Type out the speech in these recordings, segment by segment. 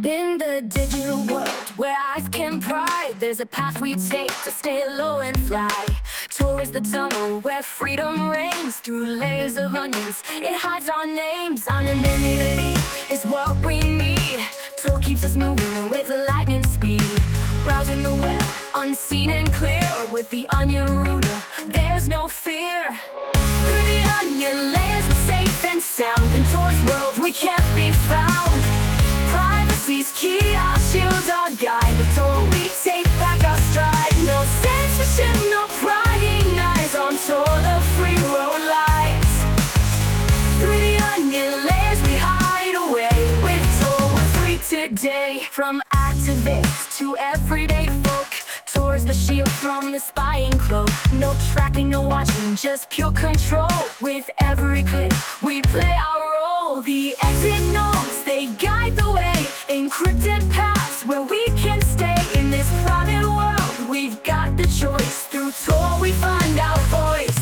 In the digital world where eyes can pry, there's a path we take to stay low and fly towards the tunnel where freedom reigns. Through layers of onions, it hides our names. Anonymity is what we need. Tool keeps us moving with lightning speed. Browsing the web, unseen and clear. With the onion router, there's no fear. Through the onion layers, we're safe and sound. And towards worlds we can't be found. Privacy's key, our shield, our guide. The toll we take back our stride. No censorship, no prying eyes on tour the free road lights. Through the onion layers we hide away. With toll we're free today. From activists to everyday folk, towards the shield from the spying cloak. No tracking, no watching, just pure control. With every click we play our role. The exit notes, they guide the way. Encrypted paths where we can stay. In this private world we've got the choice. Through Tor we find our voice.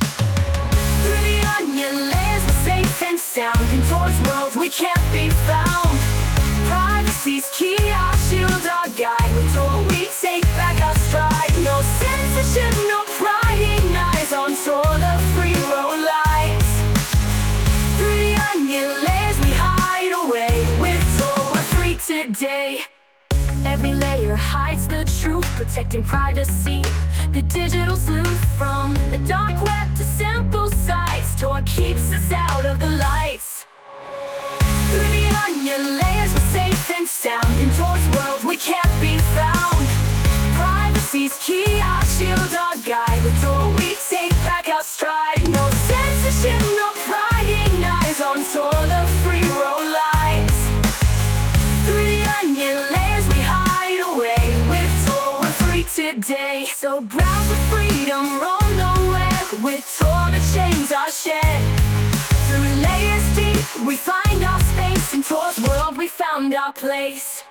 Through the onion layers we're safe and sound. And towards worlds we can't be found. Privacy's key, our shield, our guide. With Tor we take back our stride. No censorship, no prying eyes on Tor the free road lights. Through the onion layers we hide away. With Tor we're free today. Every layer hides the truth, protecting privacy. The digital sleuth, from the dark web to simple sites. Tor keeps us out of the lights. Through the onion layers we're safe and sound. In Tor's world we can't be found. Privacy's key, our shield, our guide. With Tor we take back our stride. No censorship, no prying eyes on Tor the free road lights. Through the onion layers we hide away. With Tor we're free today. So browse with freedom, roam the web. With Tor the chains are shed. Through layers deep we find our space. In Tor's world we found our place.